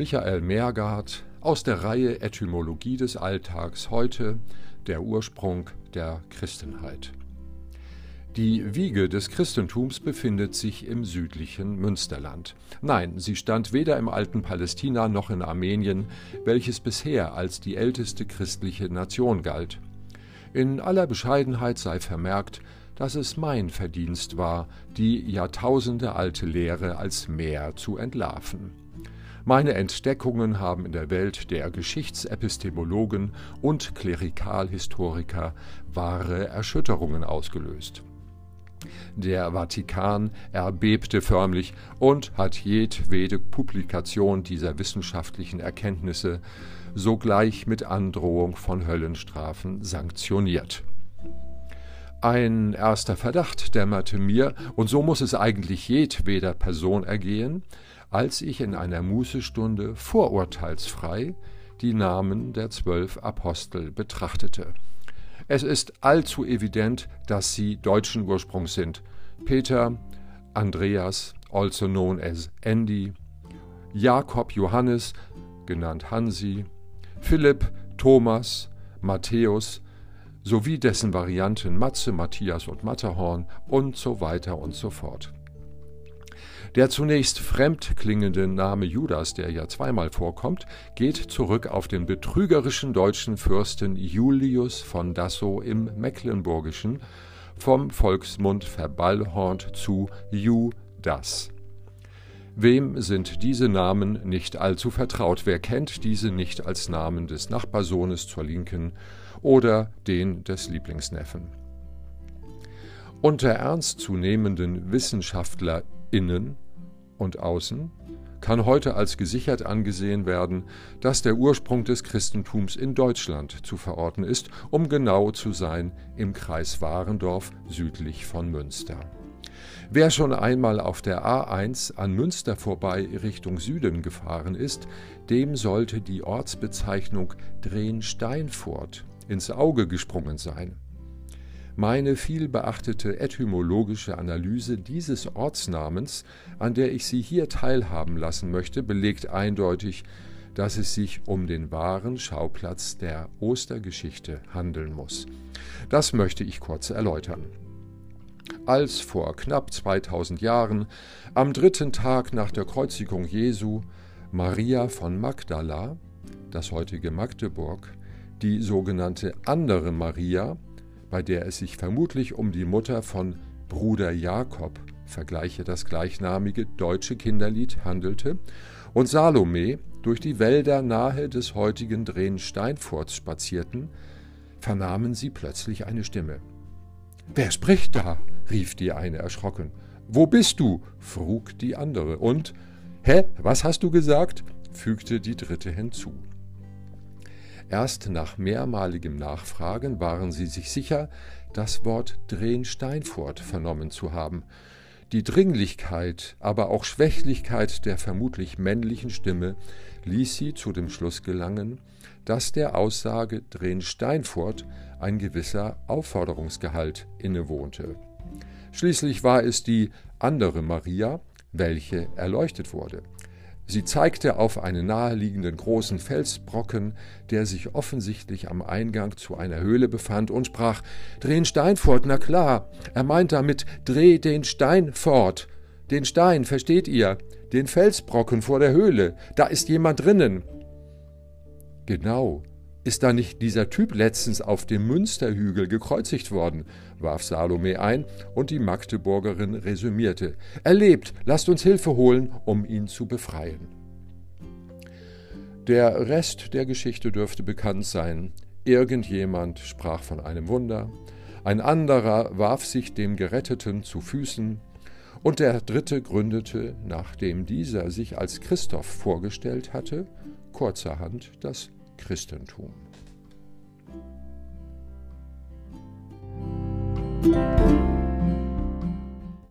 Michael Mergard aus der Reihe Etymologie des Alltags, heute der Ursprung der Christenheit. Die Wiege des Christentums befindet sich im südlichen Münsterland. Nein, sie stand weder im alten Palästina noch in Armenien, welches bisher als die älteste christliche Nation galt. In aller Bescheidenheit sei vermerkt, dass es mein Verdienst war, die jahrtausendealte Lehre als Meer zu entlarven. Meine Entdeckungen haben in der Welt der Geschichtsepistemologen und Klerikalhistoriker wahre Erschütterungen ausgelöst. Der Vatikan erbebte förmlich und hat jedwede Publikation dieser wissenschaftlichen Erkenntnisse sogleich mit Androhung von Höllenstrafen sanktioniert. Ein erster Verdacht dämmerte mir, und so muss es eigentlich jedweder Person ergehen, als ich in einer Mußestunde vorurteilsfrei die Namen der 12 Apostel betrachtete. Es ist allzu evident, dass sie deutschen Ursprungs sind. Peter, Andreas, also known as Andy, Jakob Johannes, genannt Hansi, Philipp, Thomas, Matthäus, sowie dessen Varianten Matze, Matthias und Matterhorn und so weiter und so fort. Der zunächst fremd klingende Name Judas, der ja zweimal vorkommt, geht zurück auf den betrügerischen deutschen Fürsten Julius von Dassow im Mecklenburgischen, vom Volksmund verballhornt zu Judas. Wem sind diese Namen nicht allzu vertraut? Wer kennt diese nicht als Namen des Nachbarsohnes zur Linken oder den des Lieblingsneffen? Unter ernstzunehmenden WissenschaftlerInnen und außen kann heute als gesichert angesehen werden, dass der Ursprung des Christentums in Deutschland zu verorten ist, um genau zu sein im Kreis Warendorf südlich von Münster. Wer schon einmal auf der A1 an Münster vorbei Richtung Süden gefahren ist, dem sollte die Ortsbezeichnung Drensteinfurt ins Auge gesprungen sein. Meine vielbeachtete etymologische Analyse dieses Ortsnamens, an der ich Sie hier teilhaben lassen möchte, belegt eindeutig, dass es sich um den wahren Schauplatz der Ostergeschichte handeln muss. Das möchte ich kurz erläutern. Als vor knapp 2000 Jahren, am 3. Tag nach der Kreuzigung Jesu, Maria von Magdala, das heutige Magdeburg, die sogenannte andere Maria, bei der es sich vermutlich um die Mutter von Bruder Jakob, vergleiche das gleichnamige deutsche Kinderlied, handelte, und Salome durch die Wälder nahe des heutigen Drensteinfurts spazierten, vernahmen sie plötzlich eine Stimme. »Wer spricht da?« rief die eine erschrocken. »Wo bist du?« frug die andere. Und »Hä, was hast du gesagt?« fügte die dritte hinzu. Erst nach mehrmaligem Nachfragen waren sie sich sicher, das Wort Drensteinfurt vernommen zu haben. Die Dringlichkeit, aber auch Schwächlichkeit der vermutlich männlichen Stimme ließ sie zu dem Schluss gelangen, dass der Aussage Drensteinfurt ein gewisser Aufforderungsgehalt innewohnte. Schließlich war es die andere Maria, welche erleuchtet wurde. Sie zeigte auf einen naheliegenden großen Felsbrocken, der sich offensichtlich am Eingang zu einer Höhle befand, und sprach: »Drensteinfurt, na klar, er meint damit, dreh den Stein fort. Den Stein, versteht ihr? Den Felsbrocken vor der Höhle, da ist jemand drinnen.« »Genau, ist da nicht dieser Typ letztens auf dem Münsterhügel gekreuzigt worden?« warf Salome ein, und die Magdeburgerin resümierte: »Er lebt, lasst uns Hilfe holen, um ihn zu befreien.« Der Rest der Geschichte dürfte bekannt sein. Irgendjemand sprach von einem Wunder, ein anderer warf sich dem Geretteten zu Füßen, und der dritte gründete, nachdem dieser sich als Christoph vorgestellt hatte, kurzerhand das Christentum.